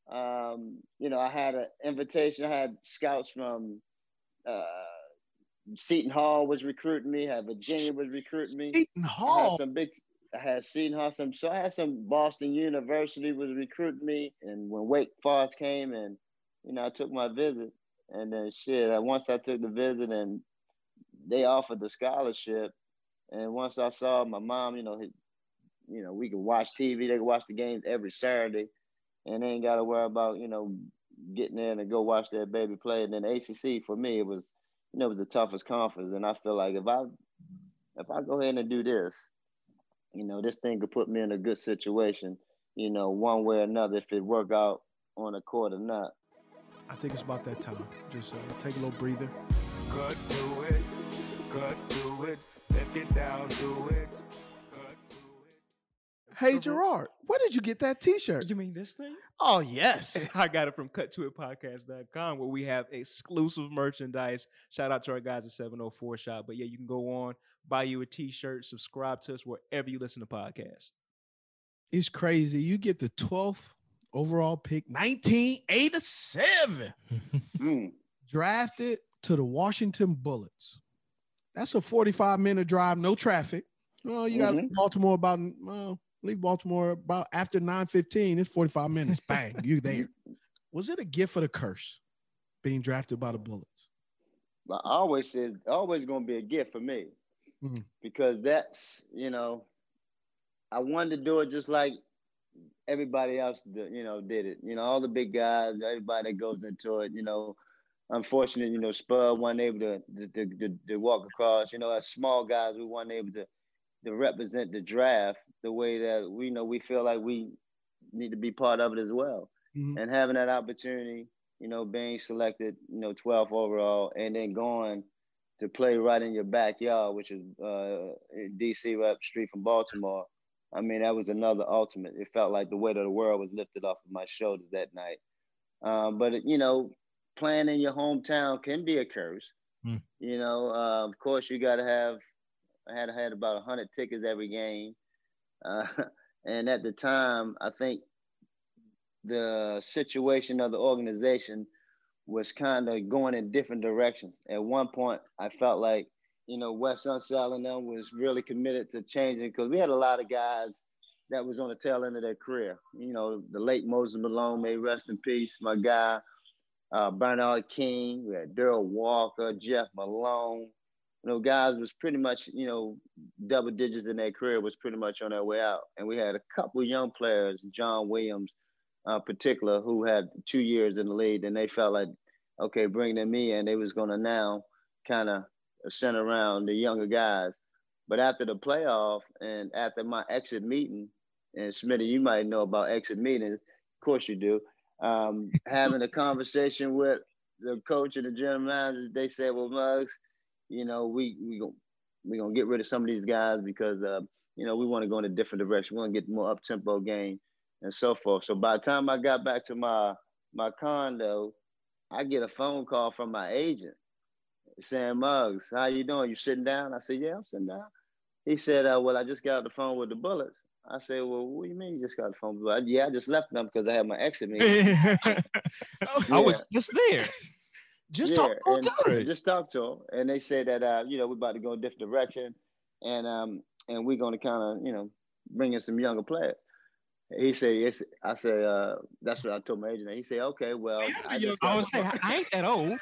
S4: I had an invitation. I had scouts from Seton Hall was recruiting me. I had Virginia was recruiting me.
S1: Seton Hall.
S4: I had Seton Hall. So I had some Boston University was recruiting me. And when Wake Forest came and, I took my visit, And then shit, once I took the visit and they offered the scholarship, and once I saw my mom, we could watch TV. They could watch the games every Saturday, and they ain't got to worry about getting in and go watch their baby play. And then the ACC for me, it was the toughest conference. And I feel like if I go ahead and do this, this thing could put me in a good situation, one way or another, if it work out on the court or not.
S1: I think it's about that time. Just take a little breather.
S3: Cut to it. Let's get down to it.
S1: Hey, Gerard, where did you get that T-shirt?
S2: You mean this thing?
S1: Oh, yes.
S2: I got it from cuttoitpodcast.com, where we have exclusive merchandise. Shout out to our guys at 704 Shop. But yeah, you can go on, buy you a T-shirt, subscribe to us wherever you listen to podcasts.
S1: It's crazy. You get the 12th overall pick, 1987. Drafted to the Washington Bullets. That's a 45-minute drive, no traffic. Well, you got to leave Baltimore about after 9:15. It's 45 minutes. Bang, you there. Was it a gift or a curse being drafted by the Bullets?
S4: I always said, always going to be a gift for me, because that's, I wanted to do it just like everybody else, did it. All the big guys, everybody that goes into it, unfortunately, Spud wasn't able to walk across. As small guys, we weren't able to represent the draft the way that we feel like we need to be part of it as well. And having that opportunity, being selected, 12th overall, and then going to play right in your backyard, which is DC, right up the street from Baltimore. I mean, that was another ultimate. It felt like the weight of the world was lifted off of my shoulders that night. But playing in your hometown can be a curse. Of course, you got to have. I had about 100 tickets every game. And at the time, I think the situation of the organization was kind of going in different directions. At one point, I felt like, Wes Unseld and them was really committed to changing, because we had a lot of guys that was on the tail end of their career. The late Moses Malone, may rest in peace, my guy, Bernard King, we had Darrell Walker, Jeff Malone. Guys was pretty much, double digits in their career, was pretty much on their way out. And we had a couple of young players, John Williams particular, who had 2 years in the league, and they felt like, okay, bring them in. They was going to now kind of center around the younger guys. But after the playoff and after my exit meeting, and Smitty, you might know about exit meetings, of course you do, having a conversation with the coach and the general manager, they said, well, Muggs, we gonna get rid of some of these guys because we want to go in a different direction. We want to get more up-tempo game and so forth. So by the time I got back to my condo, I get a phone call from my agent saying, Muggs, how you doing? You sitting down? I said, yeah, I'm sitting down. He said, well, I just got off the phone with the Bullets. I said, well, what do you mean you just got the phone? Yeah, I just left them because I had my exit meeting.
S2: I was just there.
S4: Just talk to them. And they say that, we're about to go in a different direction. And we're going to kind of, bring in some younger players. He said, yes. I said, that's what I told my agent. He said, okay, well.
S2: I ain't that old.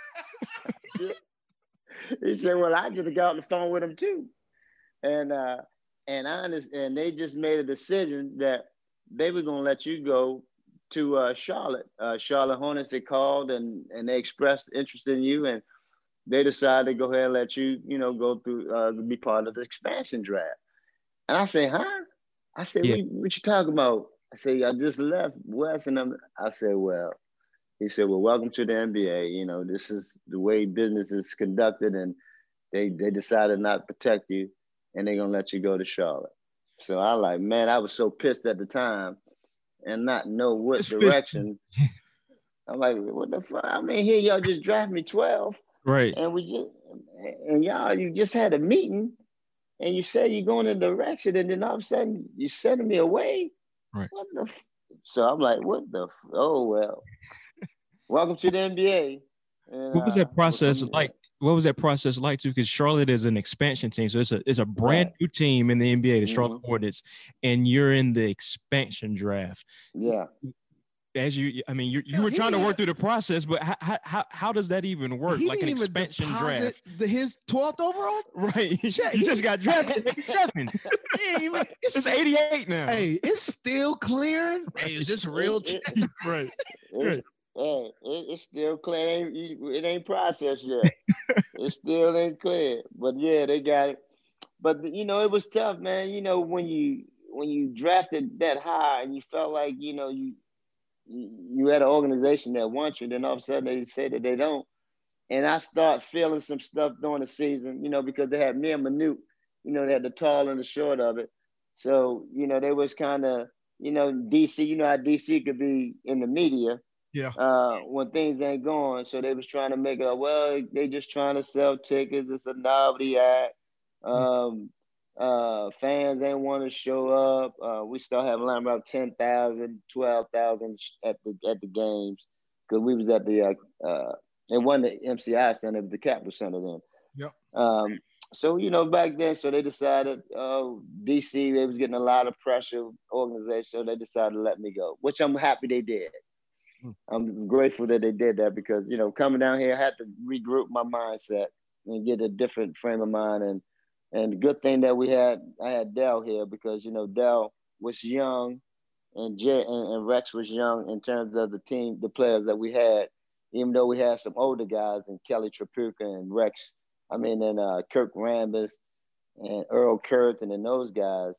S4: He said, well, I just got on the phone with him too. And they just made a decision that they were going to let you go to Charlotte. Charlotte Hornets, they called and they expressed interest in you, and they decided to go ahead and let you, go through, be part of the expansion draft. And I said, huh? I said, what you talking about? I said, I just left West, and I said, well, he said, well, welcome to the NBA. This is the way business is conducted, and they decided not to protect you, and they're going to let you go to Charlotte. So I was so pissed at the time and not know what direction. I'm like, what the fuck? I mean, here y'all just draft me 12.
S2: Right.
S4: And you just had a meeting and you said you're going in a direction, and then all of a sudden you're sending me away.
S2: Right.
S4: So I'm like, oh, well, welcome to the NBA. And,
S2: what was that process like? What was that process like too? Because Charlotte is an expansion team, so it's a brand new team in the NBA, the Charlotte Hornets, and you're in the expansion draft.
S4: Yeah.
S2: I mean, you were trying to work through the process, but how does that even work?
S1: He
S2: Like an
S1: didn't even
S2: expansion
S1: deposit
S2: draft,
S1: his 12th overall.
S2: right? You just got drafted in '87. It's 88 now.
S1: Hey, it's still clearing. Hey, is this real?
S2: Right.
S4: It's still clear. It ain't processed yet. It still ain't clear. But yeah, they got it. But it was tough, man. When you drafted that high and you felt like you had an organization that wants you, then all of a sudden they say that they don't. And I start feeling some stuff during the season, because they had me and Manute, they had the tall and the short of it. So, they was kind of, DC, how DC could be in the media.
S1: Yeah.
S4: When things ain't going. So they was trying to make it, well, they just trying to sell tickets. It's a novelty act. Fans ain't want to show up. We still have line about 10,000, 12,000 at the games because we was at the it wasn't the MCI Center, it was the Capitol Center then.
S1: Yep.
S4: So back then, so they decided, DC, they was getting a lot of pressure, organization, so they decided to let me go, which I'm happy they did. I'm grateful that they did that because coming down here, I had to regroup my mindset and get a different frame of mind. And the good thing that I had Dell here because Dell was young, and Rex was young in terms of the players that we had. Even though we had some older guys and Kelly Tripucka and Rex, and Kirk Rambis and Earl Curtin and those guys.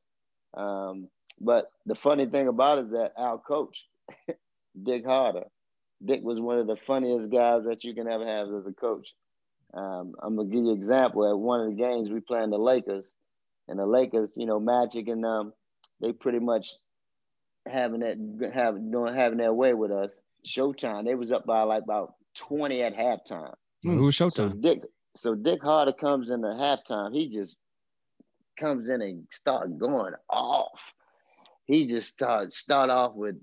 S4: But the funny thing about it is that our coach, Dick Harder. Dick was one of the funniest guys that you can ever have as a coach. I'm gonna give you an example. At one of the games, we playing the Lakers, and the Lakers, Magic and they pretty much having their way with us. Showtime, they was up by like about 20 at halftime.
S2: Who was Showtime?
S4: So Dick Harder comes in at halftime. He just comes in and start going off. He just start off with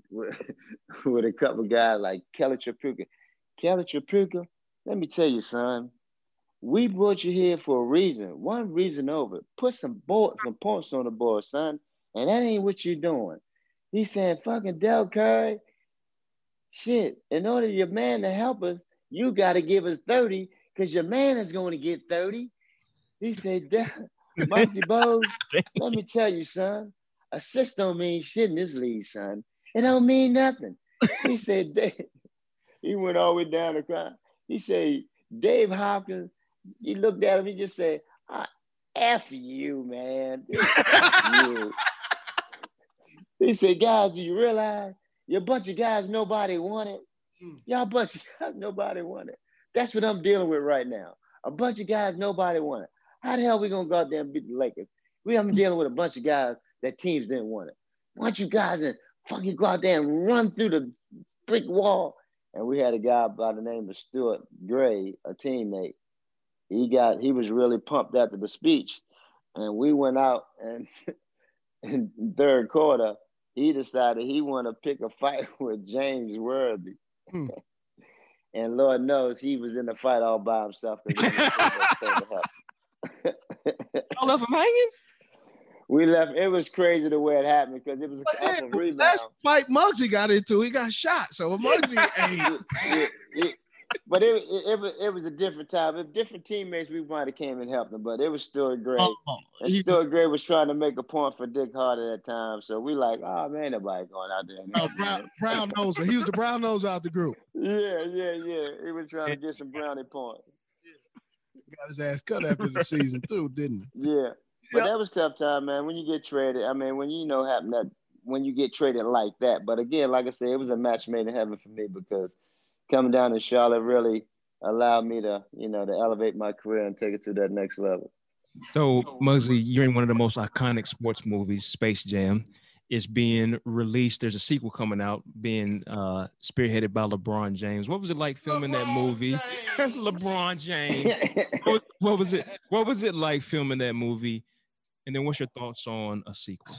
S4: a couple guys like Kelly Tripucka. Kelly Tripucka, let me tell you, son, we brought you here for a reason. One reason over. Put some points on the board, son. And that ain't what you're doing. He said, fucking Del Curry, shit, in order for your man to help us, you got to give us 30 because your man is going to get 30. He said, Muggsy Bogues, let me tell you, son, assist don't mean shit in this league, son. It don't mean nothing. He said, he went all the way down the crowd. He said, Dave Hopkins, he looked at him, he just said, F you, man. F you. He said, guys, do you realize you're a bunch of guys nobody wanted? Y'all a bunch of guys nobody wanted. That's what I'm dealing with right now. A bunch of guys nobody wanted. How the hell we going to go out there and beat the Lakers? We haven't dealing with a bunch of guys that teams didn't want it. Why don't you guys and fucking go out there and run through the brick wall? And we had a guy by the name of Stuart Gray, a teammate. He was really pumped after the speech. And we went out and in third quarter, he decided he wanted to pick a fight with James Worthy. And Lord knows he was in the fight all by himself.
S2: Y'all left him hanging?
S4: We left. It was crazy the way it happened because it was an awful rebound.
S1: Last fight Muggsy got into, he got shot. So Muggsy,
S4: but it was a different time. If different teammates, we might have came and helped him, but it was still great. And Stuart Gray was trying to make a point for Dick Harder at that time. So we like, oh man, nobody going out there.
S1: Brown noser. He was the brown nose out the group.
S4: Yeah. He was trying to get some brownie points.
S1: Got his ass cut after the season too, didn't he?
S4: Yeah. But that was tough time, man. When you get traded, when when you get traded like that. But again, like I said, it was a match made in heaven for me because coming down to Charlotte really allowed me to, to elevate my career and take it to that next level.
S2: So, Muggsy, you're in one of the most iconic sports movies, Space Jam. It's being released. There's a sequel coming out, being spearheaded by LeBron James. What was it like filming that movie? LeBron James. What was it like filming that movie? And then what's your thoughts on a sequel?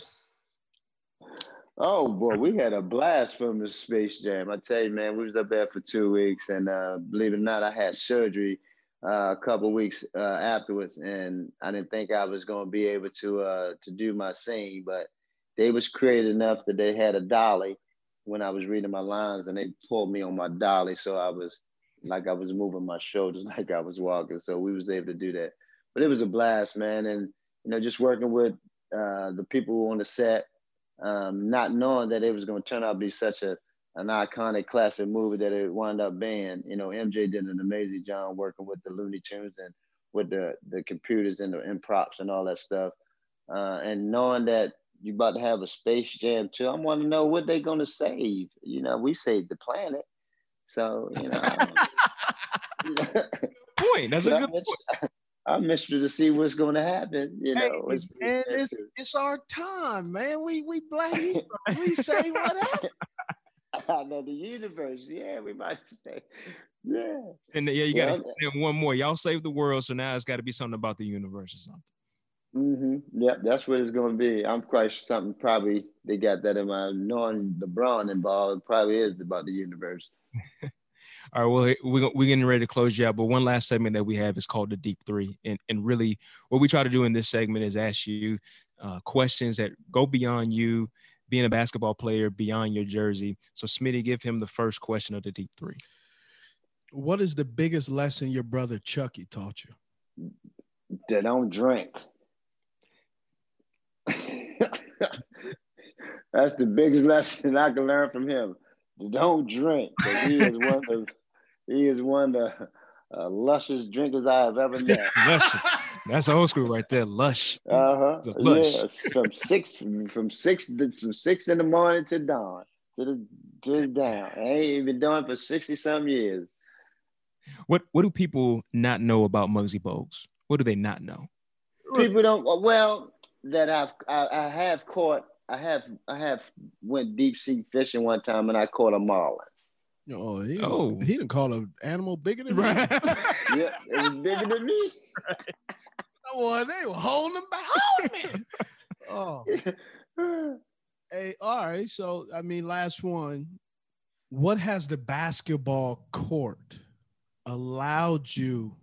S4: Oh, boy, we had a blast filming Space Jam. I tell you, man, we was up there for 2 weeks. And believe it or not, I had surgery a couple of weeks afterwards. And I didn't think I was going to be able to do my scene. But they was creative enough that they had a dolly when I was reading my lines, and they pulled me on my dolly, so I was moving my shoulders like I was walking. So we was able to do that. But it was a blast, man, and just working with the people on the set, not knowing that it was going to turn out to be such an iconic classic movie that it wound up being. MJ did an amazing job working with the Looney Tunes and with the computers and the props and all that stuff. And knowing that you about to have a Space Jam 2, I want to know what they're going to save. We saved the planet. So,
S2: point. That's a good point.
S4: I'm interested to see what's going to happen.
S1: It's our time, man. We blame we say whatever.
S4: I know the universe. Yeah, we might say. Yeah.
S2: And you got one more. Y'all saved the world, so now it's got to be something about the universe or something.
S4: Mm-hmm. Yeah, that's what it's going to be. I'm quite sure something probably they got that in mind. Knowing LeBron involved, it probably is about the universe.
S2: All right, well, we're getting ready to close you out, but one last segment that we have is called the Deep Three. And really what we try to do in this segment is ask you questions that go beyond you being a basketball player, beyond your jersey. So Smitty, give him the first question of the Deep Three.
S1: What is the biggest lesson your brother Chucky taught you?
S4: They don't drink. That's the biggest lesson I can learn from him. Don't drink. He is one of the luscious drinkers I have ever met.
S2: Luscious. That's old school right there. Lush.
S4: Lush. Yeah, from six in the morning to dawn to down. I ain't been doing it for 60-some years.
S2: What do people not know about Muggsy Bogues? What do they not know?
S4: People don't. Well, that I have went deep sea fishing one time and I caught a marlin.
S1: He didn't call an animal bigger than me.
S4: Yeah, it was bigger than me.
S1: Well, they were holding him back. Hold me. Oh. Hey, all right. So, last one. What has the basketball court allowed you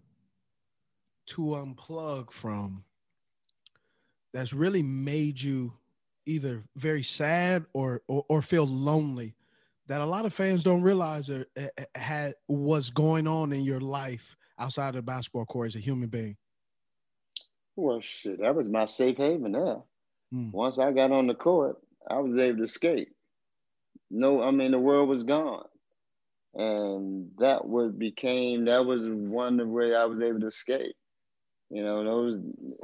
S1: to unplug from that's really made you either very sad or feel lonely, that a lot of fans don't realize had what's going on in your life outside of the basketball court as a human being?
S4: Well, shit, that was my safe haven there. Once I got on the court, I was able to escape. The world was gone. And that was one of the way I was able to escape. Those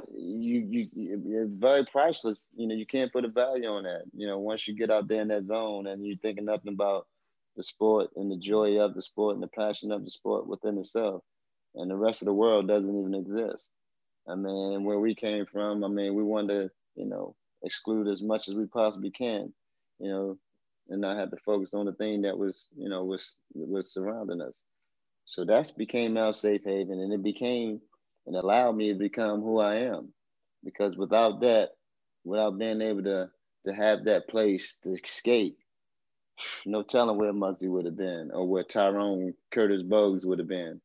S4: it's very priceless. You can't put a value on that. Once you get out there in that zone and you're thinking nothing about the sport and the joy of the sport and the passion of the sport within itself, and the rest of the world doesn't even exist. Where we came from, we wanted to, exclude as much as we possibly can, and not have to focus on the thing that was surrounding us. So that became our safe haven, and it allowed me to become who I am. Because without being able to have that place to escape, no telling where Muggsy would have been or where Tyrone Curtis Bogues would have been.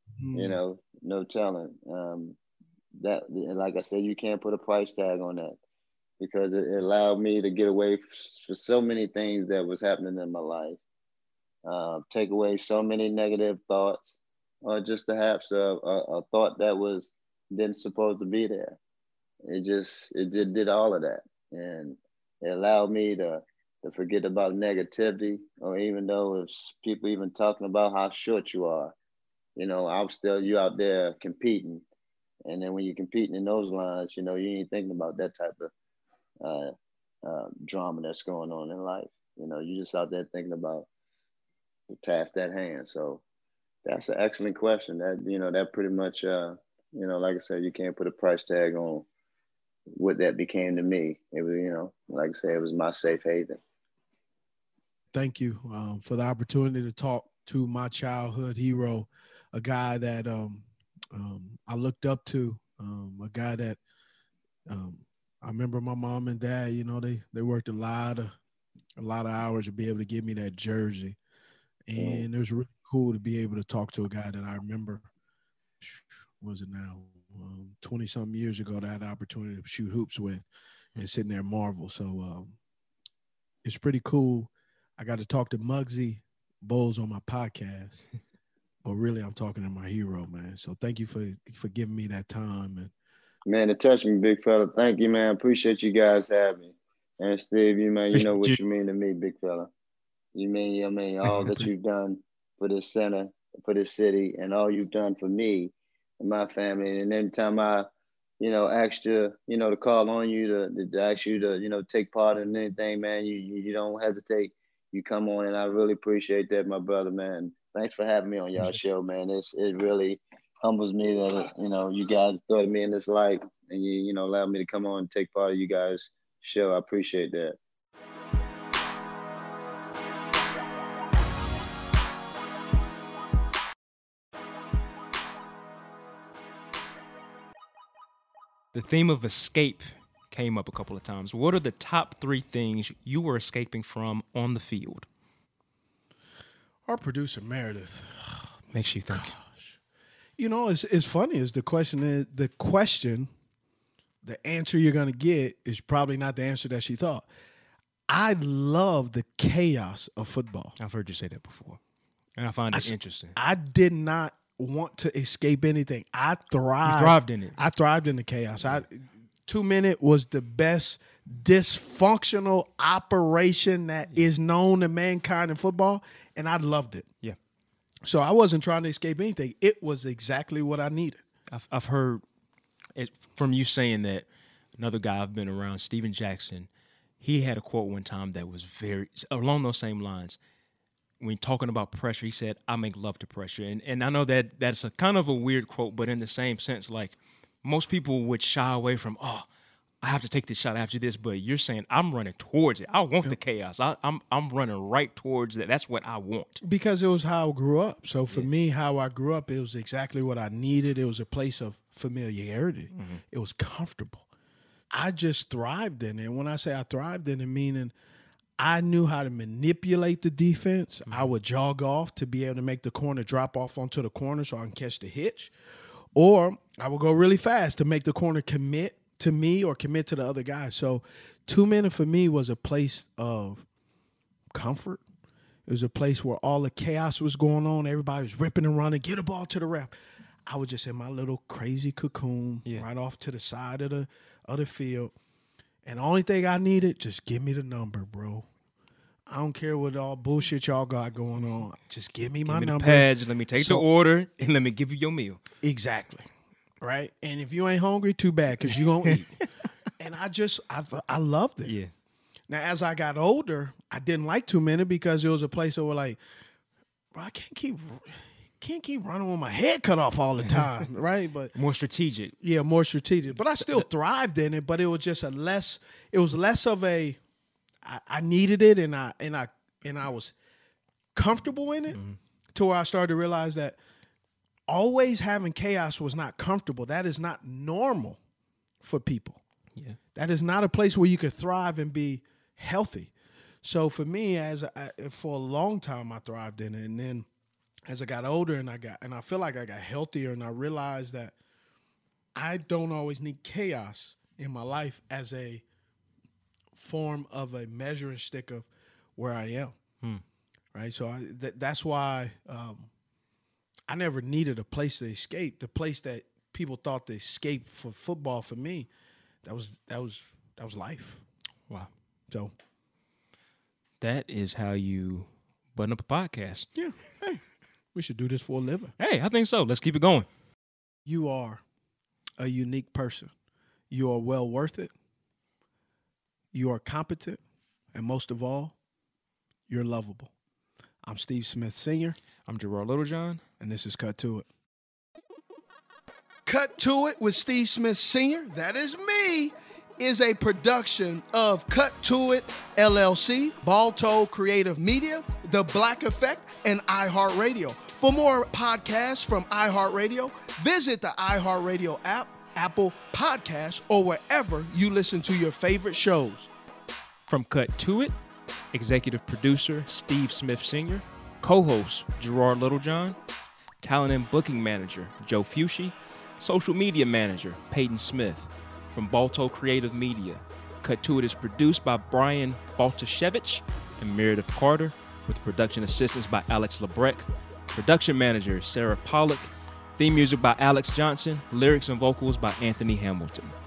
S4: No telling. That, like I said, you can't put a price tag on that, because it allowed me to get away for so many things that was happening in my life. Take away so many negative thoughts, or just perhaps a thought that didn't supposed to be there. It did all of that, and it allowed me to forget about negativity, or even though if people even talking about how short you are, I'm still you out there competing, and then when you're competing in those lines, you ain't thinking about that type of drama that's going on in life. You just out there thinking about the task at hand. So that's an excellent question. That pretty much, like I said, you can't put a price tag on what that became to me. It was, like I said, it was my safe haven.
S1: Thank you for the opportunity to talk to my childhood hero, a guy that I looked up to, a guy that I remember my mom and dad, they worked a lot of hours to be able to give me that jersey. And it was really cool to be able to talk to a guy that I remember, what was it now, 20-something years ago, that I had the opportunity to shoot hoops with and sitting there and marvel. So it's pretty cool. I got to talk to Muggsy Bogues on my podcast. But really, I'm talking to my hero, man. So thank you for giving me that time. And
S4: man, it touched me, big fella. Thank you, man. Appreciate you guys having me. And Steve, you know what you mean to me, big fella. You mean all that you've done for this center, for this city, and all you've done for me and my family. And every time I, asked you, to call on you to ask you to, take part in anything, man, you don't hesitate. You come on, and I really appreciate that, my brother, man. Thanks for having me on y'all show, man. It really humbles me that you guys thought of me in this light, and you allowed me to come on and take part of you guys' show. I appreciate that.
S2: The theme of escape came up a couple of times. What are the top 3 things you were escaping from on the field?
S1: Our producer, Meredith.
S2: Makes you think.
S1: Gosh. It's funny is the answer you're going to get is probably not the answer that she thought. I love the chaos of football.
S2: I've heard you say that before, and I find it interesting.
S1: I did not want to escape anything. I thrived.
S2: You thrived in it.
S1: I thrived in the chaos. 2 Minute was the best dysfunctional operation that is known to mankind in football, and I loved it.
S2: Yeah.
S1: So I wasn't trying to escape anything. It was exactly what I needed.
S2: I've heard it from you saying that. Another guy I've been around, Steven Jackson, he had a quote one time that was very along those same lines. When talking about pressure, he said, "I make love to pressure." And I know that that's a kind of a weird quote, but in the same sense, like most people would shy away from, I have to take this shot after this. But you're saying, I'm running towards it. I want the chaos. I'm running right towards that. That's what I want.
S1: Because it was how I grew up. So for me, how I grew up, it was exactly what I needed. It was a place of familiarity. Mm-hmm. It was comfortable. I just thrived in it. And when I say I thrived in it, meaning I knew how to manipulate the defense. Mm-hmm. I would jog off to be able to make the corner drop off onto the corner so I can catch the hitch. Or I would go really fast to make the corner commit to me or commit to the other guy. So 2 Minute for me was a place of comfort. It was a place where all the chaos was going on. Everybody was ripping and running, get a ball to the ref. I was just in my little crazy cocoon right off to the side of the field. And the only thing I needed, just give me the number, bro. I don't care what all bullshit y'all got going on. Just give me my number.
S2: Pads, let me take the order, and let me give you your meal.
S1: Exactly. Right? And if you ain't hungry, too bad, because you're going to eat. And I loved it.
S2: Yeah.
S1: Now, as I got older, I didn't like 2 Minute because it was a place that was like, bro, I can't keep running with my head cut off all the time, right? But
S2: more strategic.
S1: Yeah, more strategic. But I still thrived in it, but it was just less of a I needed it and I was comfortable in it to where I started to realize that always having chaos was not comfortable. That is not normal for people.
S2: Yeah.
S1: That is not a place where you could thrive and be healthy. So for me, for a long time, I thrived in it. And then as I got older and I feel like I got healthier and I realized that I don't always need chaos in my life as a form of a measuring stick of where I am. Right? So that's why I never needed a place to escape. The place that people thought to escape for football for me, that was life.
S2: Wow.
S1: So
S2: that is how you button up a podcast.
S1: Yeah. Hey, we should do this for a living.
S2: Hey, I think so. Let's keep it going.
S1: You are a unique person. You are well worth it. You are competent. And most of all, you're lovable. I'm Steve Smith Sr.
S2: I'm Gerard Littlejohn.
S1: And this is Cut to It. Cut to It with Steve Smith Sr., that is me, is a production of Cut to It, LLC, Balto Creative Media, The Black Effect, and iHeartRadio. For more podcasts from iHeartRadio, visit the iHeartRadio app, Apple Podcasts, or wherever you listen to your favorite shows.
S2: From Cut to It, executive producer Steve Smith Sr., co-host Gerard Littlejohn, talent and booking manager Joe Fushi, social media manager Peyton Smith. From Balto Creative Media, Cut to It is produced by Brian Baltashevich and Meredith Carter, with production assistance by Alex Lebrecht. Production manager Sarah Pollock. Theme music by Alex Johnson. Lyrics and vocals by Anthony Hamilton.